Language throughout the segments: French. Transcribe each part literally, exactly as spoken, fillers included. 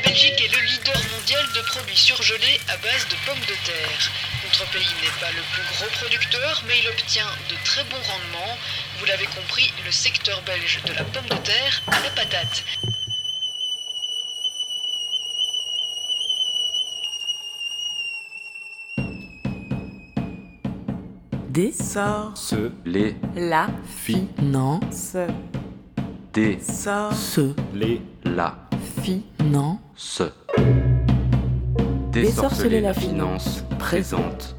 Belgique est le leader mondial de produits surgelés à base de pommes de terre. Notre pays n'est pas le plus gros producteur, mais il obtient de très bons rendements. Vous l'avez compris, le secteur belge de la pomme de terre à la patate. Des sorts. Se, les, La. fi, Finance. des, Sort. Se. les, la, Finance. se. Désorceler la finance présente.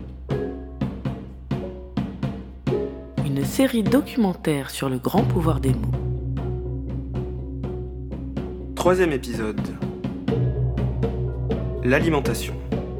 Une série documentaire sur le grand pouvoir des mots. Troisième épisode. L'alimentation.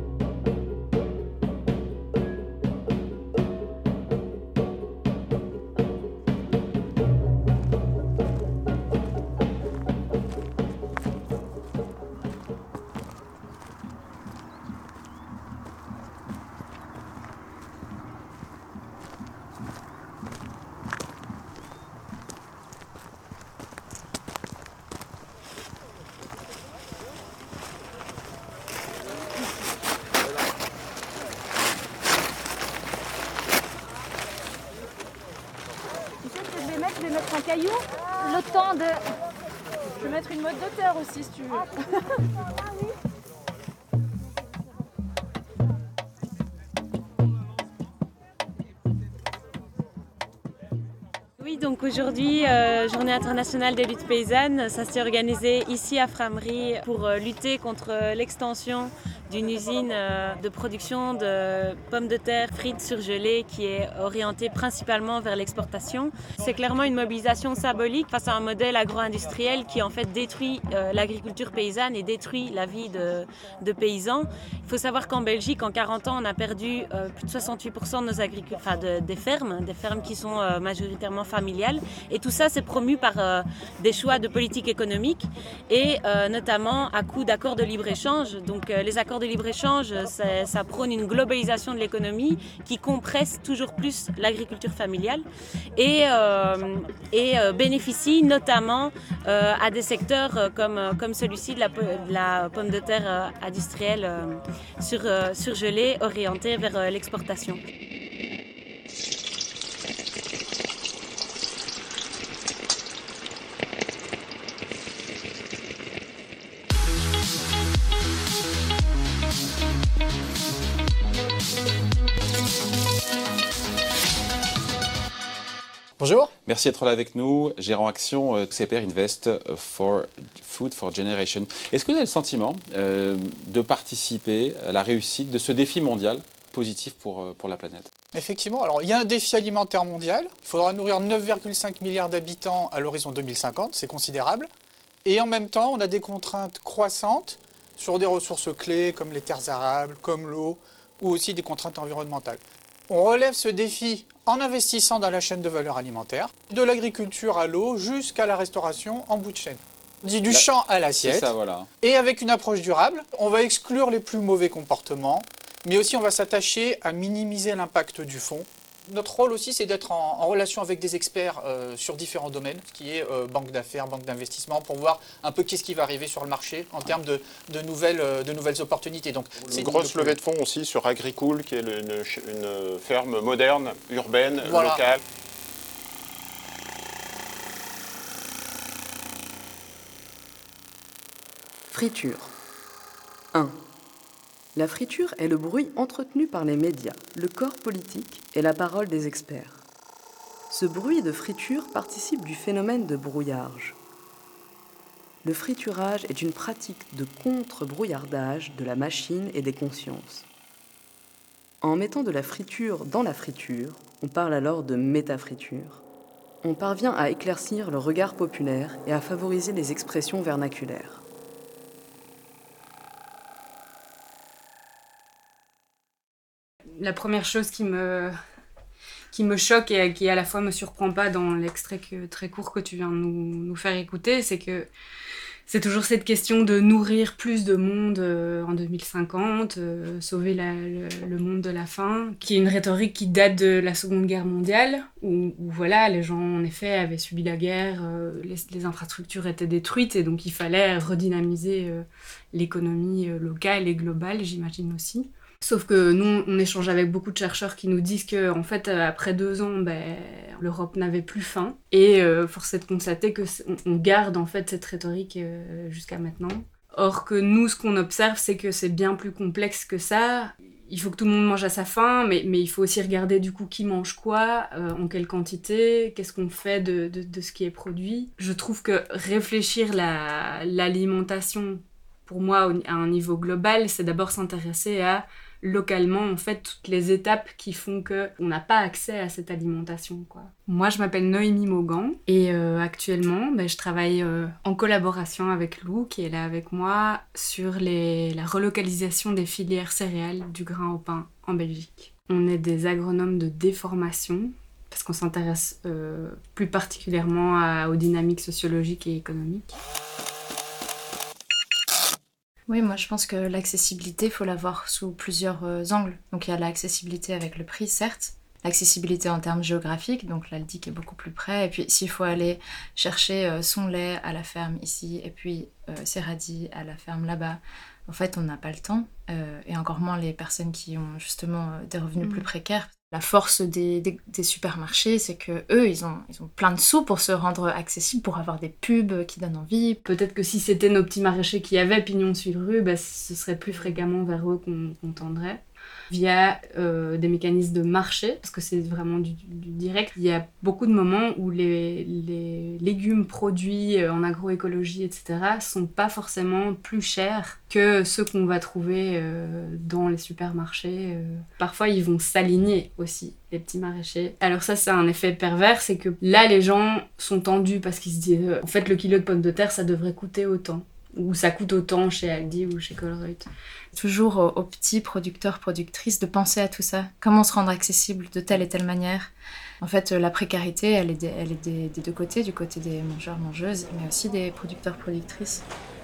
Je vais mettre, je vais mettre un caillou, le temps de... Je vais mettre une mode d'auteur aussi si tu veux. Oui, donc aujourd'hui, euh, journée internationale des luttes paysannes, ça s'est organisé ici à Frameries pour euh, lutter contre euh, l'extension d'une usine euh, de production de pommes de terre frites surgelées qui est orientée principalement vers l'exportation. C'est clairement une mobilisation symbolique face à un modèle agro-industriel qui en fait détruit euh, l'agriculture paysanne et détruit la vie de, de paysans. Il faut savoir qu'en Belgique, en quarante ans, on a perdu euh, plus de soixante-huit pour cent de nos agriculteurs, enfin de, des fermes, des fermes qui sont euh, majoritairement familiales. Et tout ça, c'est promu par euh, des choix de politique économique et euh, notamment à coup d'accords de libre-échange. Donc euh, les accords de libre-échange, ça, ça prône une globalisation de l'économie qui compresse toujours plus l'agriculture familiale et, euh, et euh, bénéficie notamment euh, à des secteurs comme, comme celui-ci de la, de la pomme de terre euh, industrielle euh, sur, euh, surgelée, orientée vers euh, l'exportation. Bonjour. Merci d'être là avec nous. Gérant Action, euh, C P R Invest for Food for Generation. Est-ce que vous avez le sentiment euh, de participer à la réussite de ce défi mondial positif pour, euh, pour la planète ? Effectivement, alors il y a un défi alimentaire mondial. Il faudra nourrir neuf virgule cinq milliards d'habitants à l'horizon deux mille cinquante, c'est considérable. Et en même temps, on a des contraintes croissantes sur des ressources clés comme les terres arables, comme l'eau, ou aussi des contraintes environnementales. On relève ce défi en investissant dans la chaîne de valeur alimentaire, de l'agriculture à l'eau jusqu'à la restauration en bout de chaîne. Dit du Là, champ à l'assiette. C'est ça, voilà. Et avec une approche durable, on va exclure les plus mauvais comportements, mais aussi on va s'attacher à minimiser l'impact du fond. Notre rôle aussi, c'est d'être en, en relation avec des experts euh, sur différents domaines, ce qui est euh, banque d'affaires, banque d'investissement, pour voir un peu qu'est-ce qui va arriver sur le marché en termes de, de, nouvelles, euh, de nouvelles opportunités. Donc, c'est une grosse levée de fonds aussi sur Agricool, qui est le- une, une ferme moderne, urbaine, Voilà. locale. Friture. un. La friture est le bruit entretenu par les médias, le corps politique et la parole des experts. Ce bruit de friture participe du phénomène de brouillage. Le friturage est une pratique de contre-brouillardage de la machine et des consciences. En mettant de la friture dans la friture, on parle alors de métafriture. On parvient à éclaircir le regard populaire et à favoriser les expressions vernaculaires. La première chose qui me, qui me choque et qui à la fois me surprend pas dans l'extrait que, très court que tu viens de nous, nous faire écouter, c'est que C'est toujours cette question de nourrir plus de monde euh, en deux mille cinquante, euh, sauver la, le, le monde de la faim, qui est une rhétorique qui date de la Seconde Guerre mondiale, où, où voilà, les gens en effet avaient subi la guerre, euh, les, les infrastructures étaient détruites, et donc il fallait redynamiser euh, l'économie euh, locale et globale, j'imagine aussi. Sauf que nous, on échange avec beaucoup de chercheurs qui nous disent que, en fait, après deux ans, ben, l'Europe n'avait plus faim. Et euh, force est de constater que on garde en fait cette rhétorique euh, jusqu'à maintenant. Or que nous, ce qu'on observe, c'est que c'est bien plus complexe que ça. Il faut que tout le monde mange à sa faim, mais, mais il faut aussi regarder du coup qui mange quoi, euh, en quelle quantité, qu'est-ce qu'on fait de, de, de ce qui est produit. Je trouve que réfléchir la, l'alimentation, pour moi, à un niveau global, c'est d'abord s'intéresser à localement, en fait, toutes les étapes qui font qu'on n'a pas accès à cette alimentation, quoi. Moi, je m'appelle Noémie Maugan et euh, actuellement, ben, je travaille euh, en collaboration avec Lou, qui est là avec moi, sur les, la relocalisation des filières céréales du grain au pain en Belgique. On est des agronomes de déformation, parce qu'on s'intéresse euh, plus particulièrement à, aux dynamiques sociologiques et économiques. Oui, moi je pense que l'accessibilité, il faut la voir sous plusieurs euh, angles. Donc il y a l'accessibilité avec le prix, certes. L'accessibilité en termes géographiques, donc l'Aldic est beaucoup plus près. Et puis s'il faut aller chercher euh, son lait à la ferme ici, et puis euh, ses radis à la ferme là-bas, en fait on n'a pas le temps. Euh, et encore moins les personnes qui ont justement euh, des revenus mmh. plus précaires. La force des, des, des supermarchés, c'est que eux, ils ont, ils ont plein de sous pour se rendre accessibles, pour avoir des pubs qui donnent envie. Peut-être que si c'était nos petits maraîchers qui avaient pignon sur rue, bah, ce serait plus fréquemment vers eux qu'on, qu'on tendrait. Via euh, des mécanismes de marché, parce que c'est vraiment du, du direct. Il y a beaucoup de moments où les, les légumes produits en agroécologie, et cetera, sont pas forcément plus chers que ceux qu'on va trouver euh, dans les supermarchés. Euh. Parfois, ils vont s'aligner aussi, les petits maraîchers. Alors ça, c'est un effet pervers, c'est que là, les gens sont tendus parce qu'ils se disent euh, en fait, le kilo de pommes de terre, ça devrait coûter autant. Ou ça coûte autant chez Aldi ou chez Colruyt. Toujours aux, aux petits producteurs, productrices de penser à tout ça. Comment se rendre accessible de telle et telle manière. En fait, la précarité, elle est, des, elle est des, des deux côtés, du côté des mangeurs, mangeuses, mais aussi des producteurs, productrices.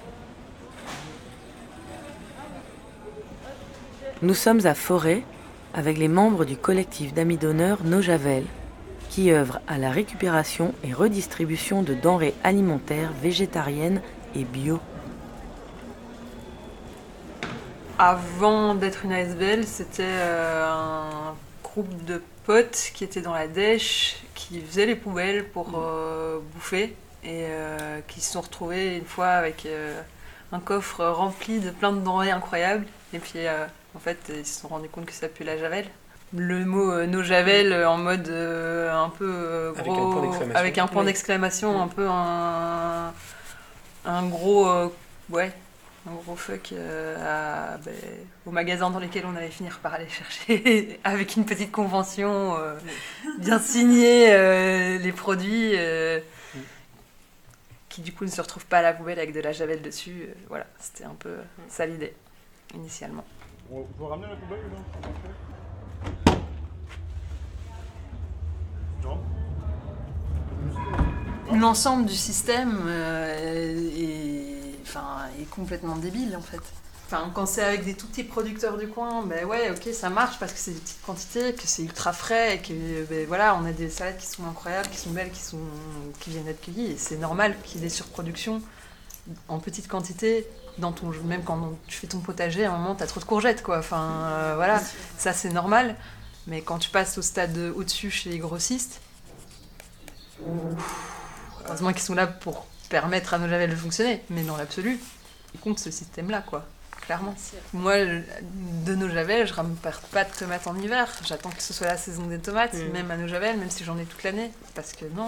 Nous sommes à Forêt avec les membres du collectif d'amis d'honneur Nos Javel, qui œuvrent à la récupération et redistribution de denrées alimentaires végétariennes et bio. Avant d'être une A S B L, c'était euh, un groupe de potes qui étaient dans la dèche, qui faisaient les poubelles pour euh, bouffer et euh, qui se sont retrouvés une fois avec euh, un coffre rempli de plein de denrées incroyables. Et puis euh, en fait, ils se sont rendus compte que ça pue la javel. Le mot euh, no javel euh, en mode euh, un peu euh, gros, avec un point d'exclamation, avec un, point d'exclamation, un peu un, un gros, euh, ouais. Un gros fuck euh, à, ben, au magasin dans lesquels on allait finir par aller chercher avec une petite convention euh, bien signée euh, les produits euh, qui du coup ne se retrouvent pas à la poubelle avec de la javel dessus. Euh, voilà, c'était un peu ça l'idée initialement. On peut ramener la poubelle ou non? Non. L'ensemble du système euh, est Enfin, est complètement débile en fait. Enfin, quand c'est avec des tout petits producteurs du coin, ben ouais, ok, ça marche parce que c'est des petites quantités, que c'est ultra frais et que ben voilà, on a des salades qui sont incroyables, qui sont belles, qui sont qui viennent d'être cueillies. Et c'est normal qu'il y ait des surproductions en petite quantité. Dans ton, même quand tu fais ton potager, à un moment, t'as trop de courgettes, quoi. Enfin, euh, voilà, ça c'est normal. Mais quand tu passes au stade au-dessus chez les grossistes, heureusement qu'ils sont là pour permettre à Nos Javel de fonctionner, mais dans l'absolu, il compte ce système-là, quoi, clairement. Moi, de Nos Javel, je rame pas de tomates en hiver, j'attends que ce soit la saison des tomates, mmh. même à Nos Javel, même si j'en ai toute l'année, parce que non.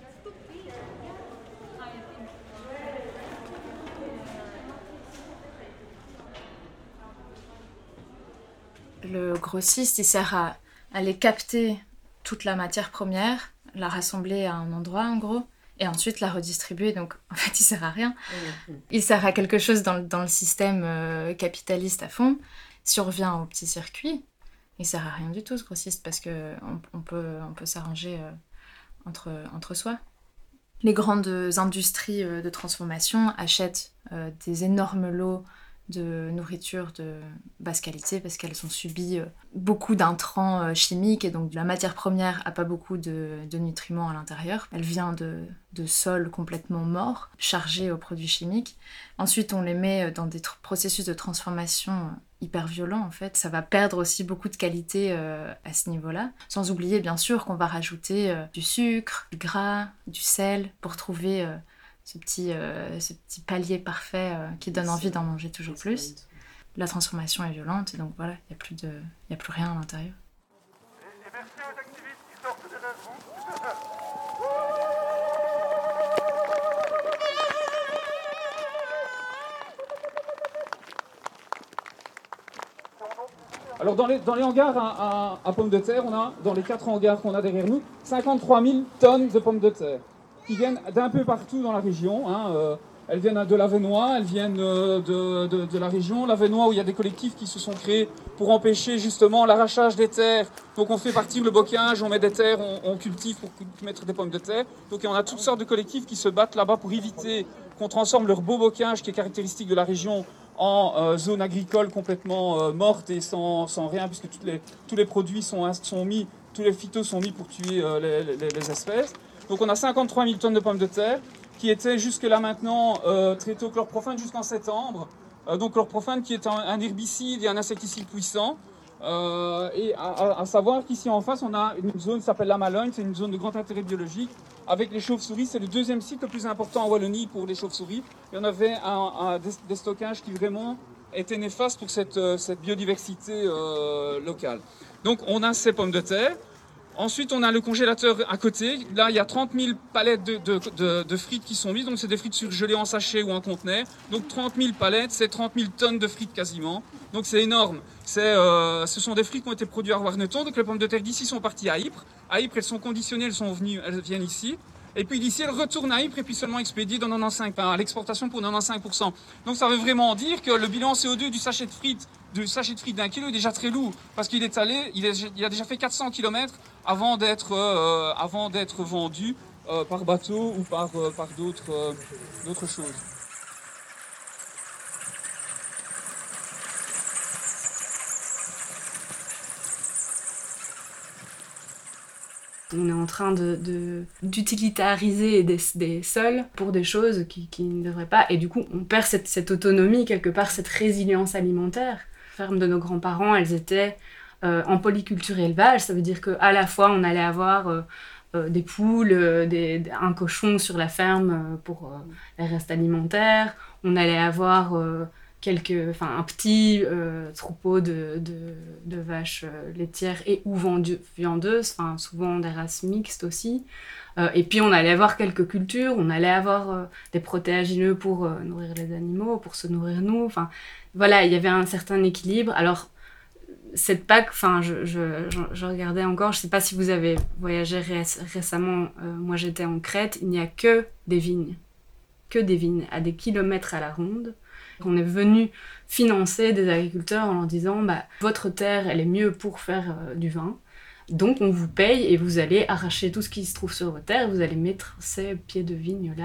Le grossiste, il sert à aller capter toute la matière première, la rassembler à un endroit, en gros, et ensuite la redistribuer. Donc, en fait, il sert à rien. Il sert à quelque chose dans, dans le système euh, capitaliste à fond. Si on revient au petit circuit, il sert à rien du tout, ce grossiste, parce qu'on on peut, on peut s'arranger euh, entre, entre soi. Les grandes industries de transformation achètent euh, des énormes lots de nourriture de basse qualité parce qu'elles ont subi euh, beaucoup d'intrants euh, chimiques et donc la matière première n'a pas beaucoup de, de nutriments à l'intérieur. Elle vient de, de sols complètement morts, chargés aux produits chimiques. Ensuite, on les met dans des tr- processus de transformation hyper violents en fait. Ça va perdre aussi beaucoup de qualité euh, à ce niveau-là. Sans oublier bien sûr qu'on va rajouter euh, du sucre, du gras, du sel pour trouver euh, Ce petit, euh, ce petit palier parfait euh, qui donne envie d'en manger toujours plus. La transformation est violente et donc voilà, il n'y a plus de, il n'y a plus rien à l'intérieur. Et merci aux activistes qui sortent derrière vous. Alors dans les, dans les hangars à, à, à pommes de terre, on a, dans les quatre hangars qu'on a derrière nous, cinquante-trois mille tonnes de pommes de terre qui viennent d'un peu partout dans la région. Hein, euh, elles viennent de l'Avenois, elles viennent de, de, de, de la région. L'Avenois où il y a des collectifs qui se sont créés pour empêcher justement l'arrachage des terres. Donc on fait partir le bocage, on met des terres, on, on cultive pour mettre des pommes de terre. Donc on a toutes sortes de collectifs qui se battent là-bas pour éviter qu'on transforme leur beau bocage qui est caractéristique de la région en euh, zone agricole complètement euh, morte et sans, sans rien, puisque toutes les, tous les produits sont, sont mis, tous les phytos sont mis pour tuer euh, les, les, les espèces. Donc on a cinquante-trois mille tonnes de pommes de terre qui étaient jusque-là maintenant euh, traitées au chlorprofane jusqu'en septembre. Euh, donc chlorprofane qui est un, un herbicide et un insecticide puissant. Euh, et à, à savoir qu'ici en face on a une zone qui s'appelle la Malogne, c'est une zone de grand intérêt biologique avec les chauves-souris. C'est le deuxième site le plus important en Wallonie pour les chauves-souris. Il y en avait un, un, des, des stockages qui vraiment étaient néfastes pour cette, cette biodiversité euh, locale. Donc on a ces pommes de terre. Ensuite, on a le congélateur à côté. Là, il y a trente mille palettes de, de, de, de frites qui sont mises. Donc, c'est des frites surgelées en sachet ou en conteneur. Donc, trente mille palettes, c'est trente mille tonnes de frites quasiment. Donc, c'est énorme. C'est, euh, ce sont des frites qui ont été produites à Warneton. Donc, les pommes de terre d'ici sont parties à Ypres. À Ypres, elles sont conditionnées, elles sont venues, elles viennent ici. Et puis d'ici, elles retournent à Ypres et puis seulement expédiées dans quatre-vingt-quinze, enfin, à l'exportation pour quatre-vingt-quinze pour cent. Donc ça veut vraiment dire que le bilan C O deux du sachet de frites, du sachet de frites d'un kilo est déjà très lourd. Parce qu'il est allé, il, est, il a déjà fait quatre cents kilomètres avant d'être, euh, avant d'être vendu euh, par bateau ou par, euh, par d'autres, euh, d'autres choses. On est en train de, de, d'utilitariser des, des sols pour des choses qui, qui ne devraient pas. Et du coup, on perd cette, cette autonomie, quelque part, cette résilience alimentaire. Les fermes de nos grands-parents, elles étaient euh, en polyculture et élevage. Ça veut dire qu'à la fois, on allait avoir euh, euh, des poules, euh, des, un cochon sur la ferme euh, pour euh, les restes alimentaires. On allait avoir... Euh, Quelques, enfin, un petit euh, troupeau de, de, de vaches euh, laitières et ou vendu, viandeuses, enfin, souvent des races mixtes aussi. Euh, et puis on allait avoir quelques cultures, on allait avoir euh, des protéagineux pour euh, nourrir les animaux, pour se nourrir nous. Enfin, voilà, il y avait un certain équilibre. Alors, cette Pâques, enfin, je, je, je, je regardais encore, je ne sais pas si vous avez voyagé ré- récemment, euh, moi j'étais en Crète, il n'y a que des vignes, que des vignes, à des kilomètres à la ronde. On est venu financer des agriculteurs en leur disant bah, « votre terre, elle est mieux pour faire euh, du vin, donc on vous paye et vous allez arracher tout ce qui se trouve sur votre terre, vous allez mettre ces pieds de vigne là. »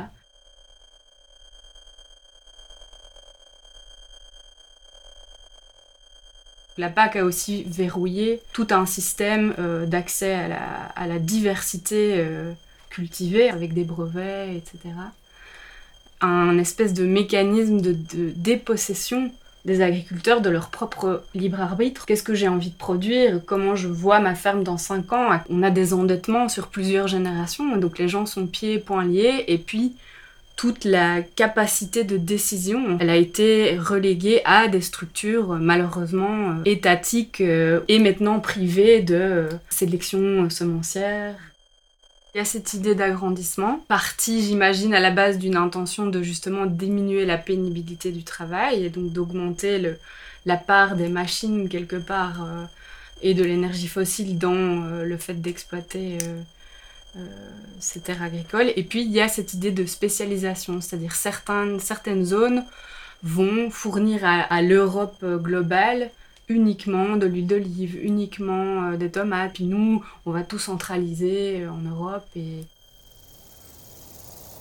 La P A C a aussi verrouillé tout un système euh, d'accès à la, à la diversité euh, cultivée avec des brevets, et cetera. Un espèce de mécanisme de, de dépossession des agriculteurs de leur propre libre arbitre. Qu'est-ce que j'ai envie de produire? Comment je vois ma ferme dans cinq ans? On a des endettements sur plusieurs générations, donc les gens sont pieds et poings liés, et puis toute la capacité de décision, elle a été reléguée à des structures malheureusement étatiques et maintenant privées de sélection semencière. Il y a cette idée d'agrandissement, partie, j'imagine, à la base d'une intention de justement diminuer la pénibilité du travail et donc d'augmenter le, la part des machines quelque part euh, et de l'énergie fossile dans euh, le fait d'exploiter euh, euh, ces terres agricoles. Et puis il y a cette idée de spécialisation, c'est-à-dire certaines, certaines zones vont fournir à, à l'Europe globale uniquement de l'huile d'olive, uniquement euh, des tomates, puis nous, on va tout centraliser euh, en Europe. Et...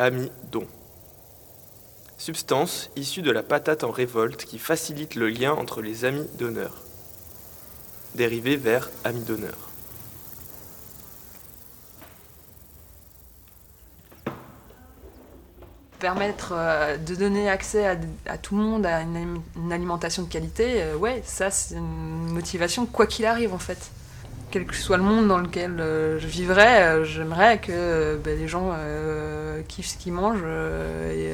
amidon. Substance issue de la patate en révolte qui facilite le lien entre les amis donneurs. Dérivé vers amidonneur. Permettre euh, de donner accès à, à tout le monde à une, une alimentation de qualité, euh, ouais, ça c'est une motivation quoi qu'il arrive en fait. Quel que soit le monde dans lequel euh, je vivrais, euh, j'aimerais que euh, bah, les gens euh, kiffent ce qu'ils mangent euh,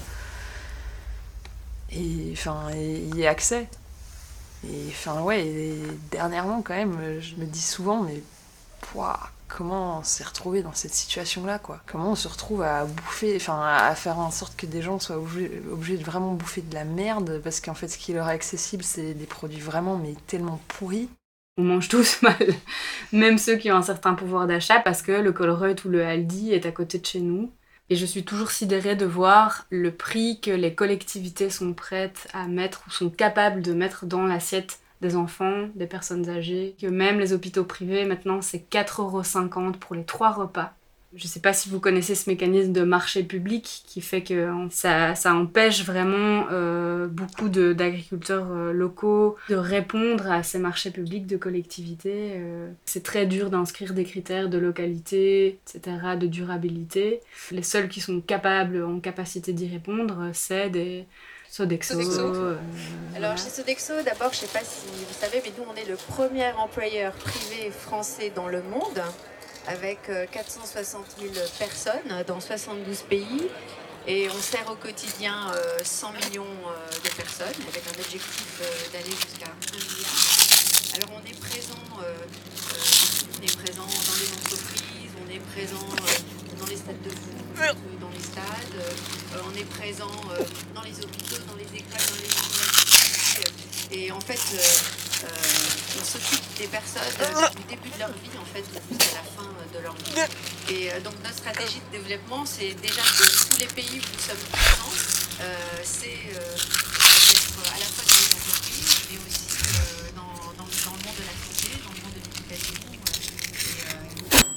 et euh, enfin y aient accès. Et enfin ouais, et dernièrement quand même, je me dis souvent mais pouah, comment on s'est retrouvé dans cette situation-là, quoi. Comment on se retrouve à bouffer, enfin à faire en sorte que des gens soient obligés, obligés de vraiment bouffer de la merde, parce qu'en fait ce qui leur est accessible c'est des produits vraiment mais tellement pourris. On mange tous mal, même ceux qui ont un certain pouvoir d'achat, parce que le Colruyt ou le Aldi est à côté de chez nous. Et je suis toujours sidérée de voir le prix que les collectivités sont prêtes à mettre ou sont capables de mettre dans l'assiette des enfants, des personnes âgées, que même les hôpitaux privés, maintenant, c'est quatre euros cinquante pour les trois repas. Je ne sais pas si vous connaissez ce mécanisme de marché public qui fait que ça, ça empêche vraiment euh, beaucoup de, d'agriculteurs euh, locaux de répondre à ces marchés publics de collectivités. Euh, c'est très dur d'inscrire des critères de localité, et cetera, de durabilité. Les seuls qui sont capables, en capacité d'y répondre, c'est des Sodexo. Sodexo. Euh, Alors voilà. chez Sodexo, d'abord, je ne sais pas si vous savez, mais nous on est le premier employeur privé français dans le monde, avec quatre cent soixante mille personnes dans soixante-douze pays. Et on sert au quotidien cent millions de personnes, avec un objectif d'aller jusqu'à un milliard. Alors on est présent, euh, euh, on est présent dans les entreprises, on est présent euh, dans les stades de foot, dans les stades, euh, on est présent euh, dans les hôpitaux, dans les écoles, dans les universités. Et en fait, euh, euh, on s'occupe des personnes euh, du début de leur vie, en fait, jusqu'à la fin de leur vie. Et euh, donc notre stratégie de développement, c'est déjà de tous les pays où nous sommes présents, euh, c'est euh, d'être à la fois dans les entreprises, mais aussi euh, dans, dans, dans le monde de la santé, dans le monde de l'éducation. Euh, et, euh...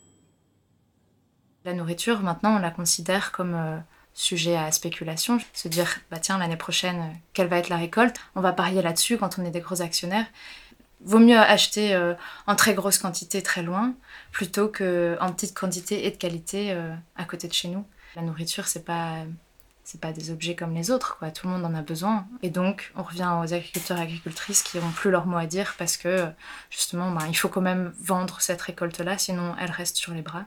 La nourriture, maintenant, on la considère comme euh, sujet à spéculation. Se dire, bah tiens, l'année prochaine, euh, quelle va être la récolte ? On va parier là-dessus quand on est des gros actionnaires. Vaut mieux acheter euh, en très grosse quantité très loin, plutôt qu'en petite quantité et de qualité euh, à côté de chez nous. La nourriture, c'est pas, c'est pas des objets comme les autres, quoi. Tout le monde en a besoin. Et donc, on revient aux agriculteurs et agricultrices qui n'ont plus leur mot à dire parce que, justement, bah, il faut quand même vendre cette récolte-là, sinon elle reste sur les bras.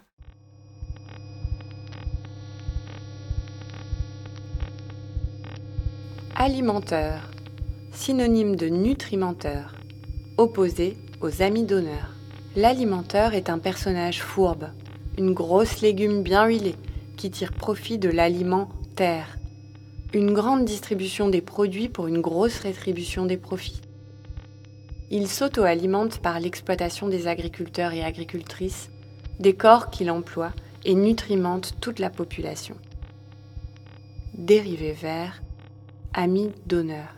Alimenteur, synonyme de nutrimenteur, opposé aux amidonneurs. L'alimenteur est un personnage fourbe, une grosse légume bien huilée qui tire profit de l'aliment terre. Une grande distribution des produits pour une grosse rétribution des profits. Il s'auto-alimente par l'exploitation des agriculteurs et agricultrices, des corps qu'il emploie et nutrimente toute la population. Dérivé vers amidonneur.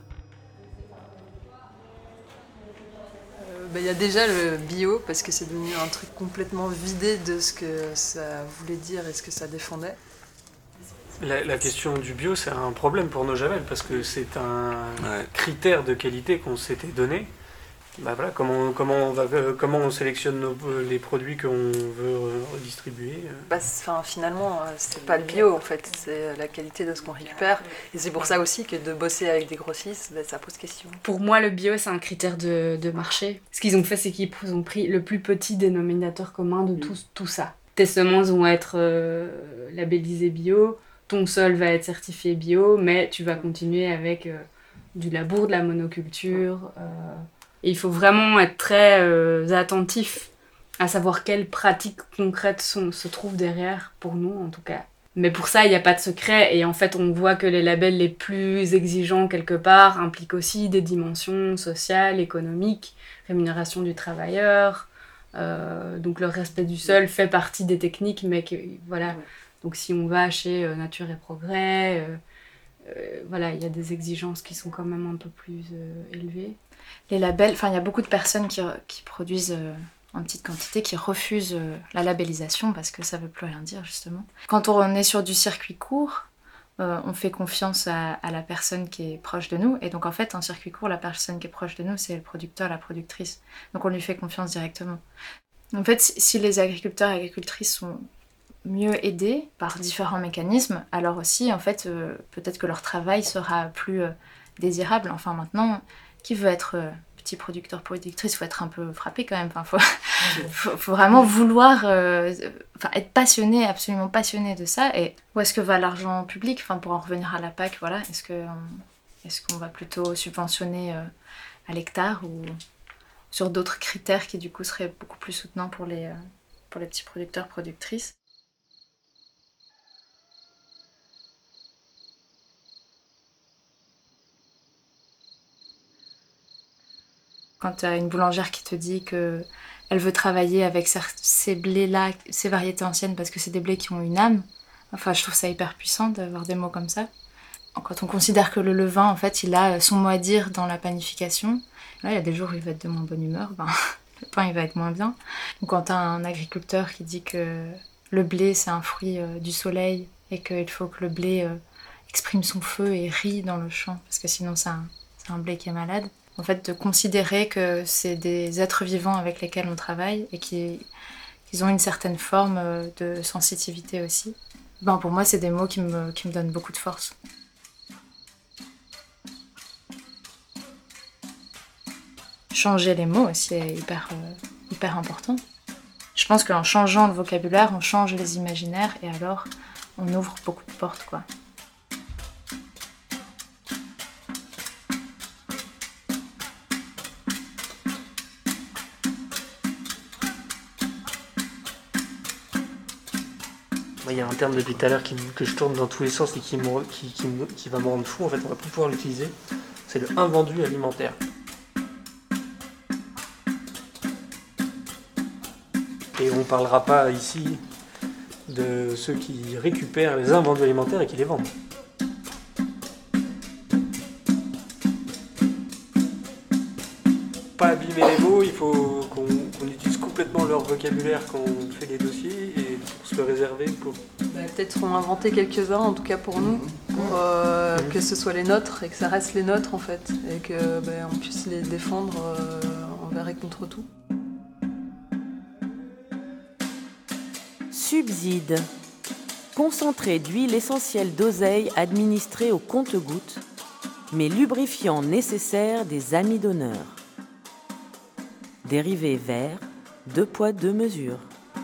Il y a déjà le bio, parce que c'est devenu un truc complètement vidé de ce que ça voulait dire et ce que ça défendait. La, la question du bio, c'est un problème pour nos Javel, parce que c'est un ouais. critère de qualité qu'on s'était donné. Bah voilà, comment, comment, on va, comment on sélectionne nos, les produits qu'on veut redistribuer. Bah, finalement, c'est pas le bio en fait, c'est la qualité de ce qu'on récupère. Et c'est pour ça aussi que de bosser avec des grossistes, bah, ça pose question. Pour moi, le bio, c'est un critère de, de marché. Ce qu'ils ont fait, c'est qu'ils ont pris le plus petit dénominateur commun de tout, tout ça. Tes semences vont être euh, labellisées bio, ton sol va être certifié bio, mais tu vas continuer avec euh, du labour, de la monoculture... Euh, Et il faut vraiment être très euh, attentif à savoir quelles pratiques concrètes sont, se trouvent derrière, pour nous en tout cas. Mais pour ça, il n'y a pas de secret. Et en fait, on voit que les labels les plus exigeants, quelque part, impliquent aussi des dimensions sociales, économiques, rémunération du travailleur. Euh, donc le respect du sol fait partie des techniques, mais que, voilà. Donc si on va chez euh, Nature et Progrès, euh, euh, voilà, il y a des exigences qui sont quand même un peu plus euh, élevées. Les labels, enfin il y a beaucoup de personnes qui, qui produisent euh, en petite quantité qui refusent euh, la labellisation parce que ça veut plus rien dire justement. Quand on est sur du circuit court, euh, on fait confiance à, à la personne qui est proche de nous. Et donc en fait, en circuit court, la personne qui est proche de nous, c'est le producteur, la productrice. Donc on lui fait confiance directement. En fait, si les agriculteurs et agricultrices sont mieux aidés par différents mécanismes, alors aussi, en fait, euh, peut-être que leur travail sera plus euh, désirable. Enfin, maintenant, qui veut être euh, petit producteur, productrice, il faut être un peu frappé quand même. Enfin, faut, faut, faut vraiment vouloir euh, enfin, être passionné, absolument passionné de ça. Et où est-ce que va l'argent public? Enfin, pour en revenir à la P A C, voilà, est-ce que, euh, est-ce qu'on va plutôt subventionner euh, à l'hectare ou sur d'autres critères qui, du coup, seraient beaucoup plus soutenants pour les, euh, pour les petits producteurs, productrices? Quand tu as une boulangère qui te dit qu'elle veut travailler avec ces blés-là, ces variétés anciennes, parce que c'est des blés qui ont une âme, enfin, je trouve ça hyper puissant d'avoir des mots comme ça. Quand on considère que le levain, en fait, il a son mot à dire dans la panification, là, il y a des jours où il va être de moins bonne humeur, ben, le pain, il va être moins bien. Donc, quand tu as un agriculteur qui dit que le blé, c'est un fruit euh, du soleil et qu'il faut que le blé euh, exprime son feu et rit dans le champ, parce que sinon, c'est un, c'est un blé qui est malade. En fait, de considérer que c'est des êtres vivants avec lesquels on travaille et qu'ils qu'ils ont une certaine forme de sensitivité aussi. Ben, pour moi, c'est des mots qui me, qui me donnent beaucoup de force. Changer les mots aussi est hyper, euh, hyper important. Je pense qu'en changeant le vocabulaire, on change les imaginaires et alors on ouvre beaucoup de portes, quoi. Il y a un terme depuis tout à l'heure qui, que je tourne dans tous les sens et qui, me, qui, qui, me, qui va me rendre fou. En fait, on va plus pouvoir l'utiliser. C'est le invendu alimentaire. Et on ne parlera pas ici de ceux qui récupèrent les invendus alimentaires et qui les vendent. Pas abîmer les mots, il faut qu'on, qu'on utilise complètement leur vocabulaire quand on fait les dossiers et pour se le réserver pour... Bah, peut-être en inventer quelques-uns, en tout cas pour nous, pour euh, mmh. que ce soit les nôtres et que ça reste les nôtres en fait, et que bah, on puisse les défendre euh, envers et contre tout. Subside. Concentré d'huile essentielle d'oseille administré au compte-gouttes, mais lubrifiant nécessaire des amis d'honneur. Dérivé vert, deux poids, deux mesures.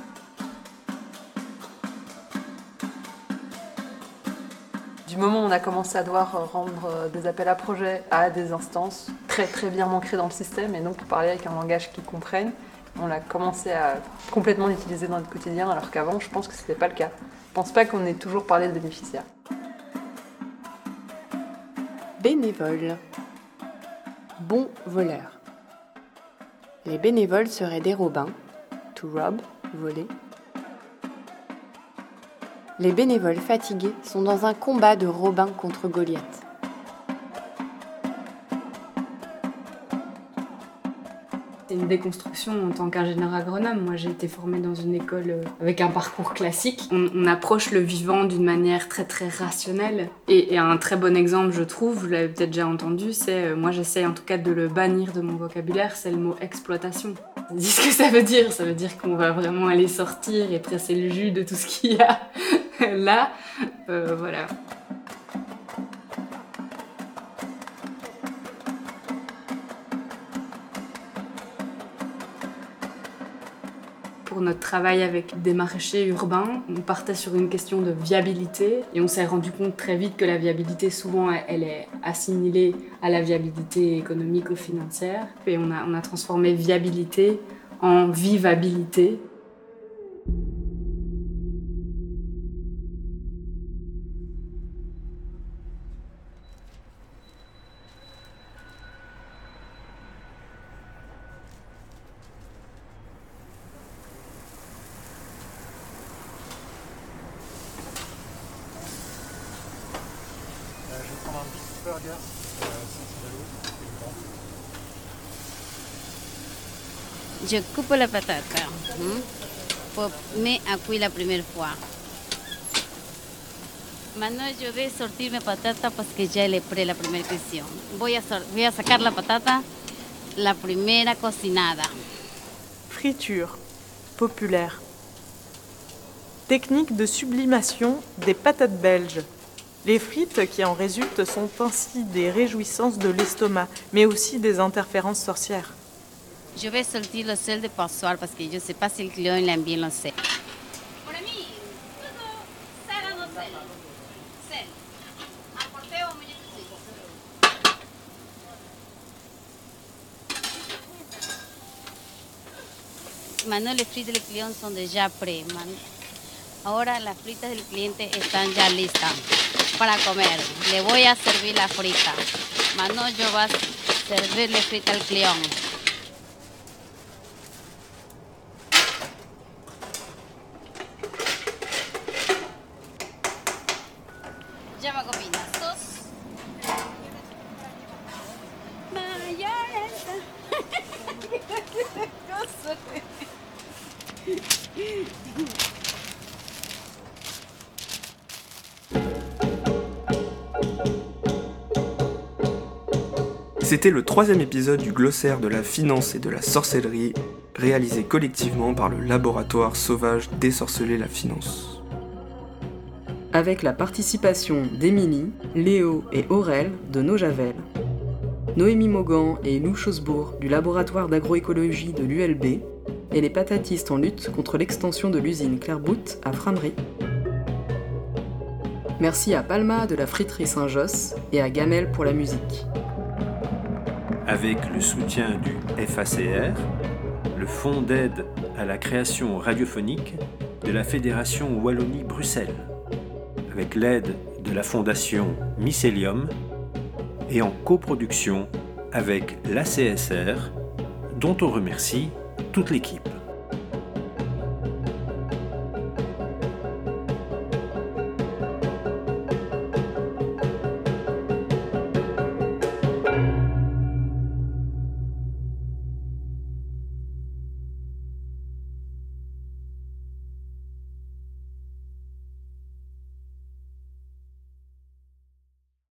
Du moment où on a commencé à devoir rendre des appels à projets à des instances très très bien ancrées dans le système et donc parler avec un langage qu'ils comprennent, on a commencé à complètement l'utiliser dans notre quotidien alors qu'avant je pense que c'était pas le cas. Je pense pas qu'on ait toujours parlé de bénéficiaires. Bénévoles. Bon voleur. Les bénévoles seraient des robins, to rob, voler. Les bénévoles fatigués sont dans un combat de Robin contre Goliath. C'est une déconstruction en tant qu'ingénieur agronome. Moi, j'ai été formée dans une école avec un parcours classique. On, on approche le vivant d'une manière très très rationnelle. Et, et un très bon exemple, je trouve, vous l'avez peut-être déjà entendu, c'est, euh, moi j'essaie en tout cas de le bannir de mon vocabulaire, c'est le mot exploitation. Dis ce que ça veut dire. Ça veut dire qu'on va vraiment aller sortir et presser le jus de tout ce qu'il y a là. Euh, voilà. Pour notre travail avec des maraîchers urbains, on partait sur une question de viabilité et on s'est rendu compte très vite que la viabilité, souvent, elle est assimilée à la viabilité économique ou financière. Et on a, on a transformé viabilité en vivabilité. Je coupe la patate hein, pour mettre à cuire la première fois. Maintenant, je vais sortir mes patates parce que ya le pré la première cuisson. Voy a, voy a sacar la patata, la primera cocinada. Friture, populaire. Technique de sublimation des patates belges. Les frites qui en résultent sont ainsi des réjouissances de l'estomac, mais aussi des interférences sorcières. Je vais sortir le sel de passoire parce que je ne sais pas si le client aime bien le sel. Maintenant, les frites del cliente son déjà prêts. Ahora las fritas del cliente están ya listas para comer. Le voy a servir la frita. Maintenant, yo voy a servir les frites al cliente. Ya va combina sos. Mayonesa. C'était le troisième épisode du glossaire de la finance et de la sorcellerie, réalisé collectivement par le laboratoire sauvage Désorceler la finance. Avec la participation d'Émilie, Léo et Aurel de Nojavel, Noémie Maugan et Lou Chosbourg du laboratoire d'agroécologie de l'U L B et les patatistes en lutte contre l'extension de l'usine Clairbout à Framery. Merci à Palma de la friterie Saint-Josse et à Gamel pour la musique. Avec le soutien du F A C R, le Fonds d'aide à la création radiophonique de la Fédération Wallonie-Bruxelles, avec l'aide de la Fondation Mycélium et en coproduction avec l'A C S R, dont on remercie toute l'équipe.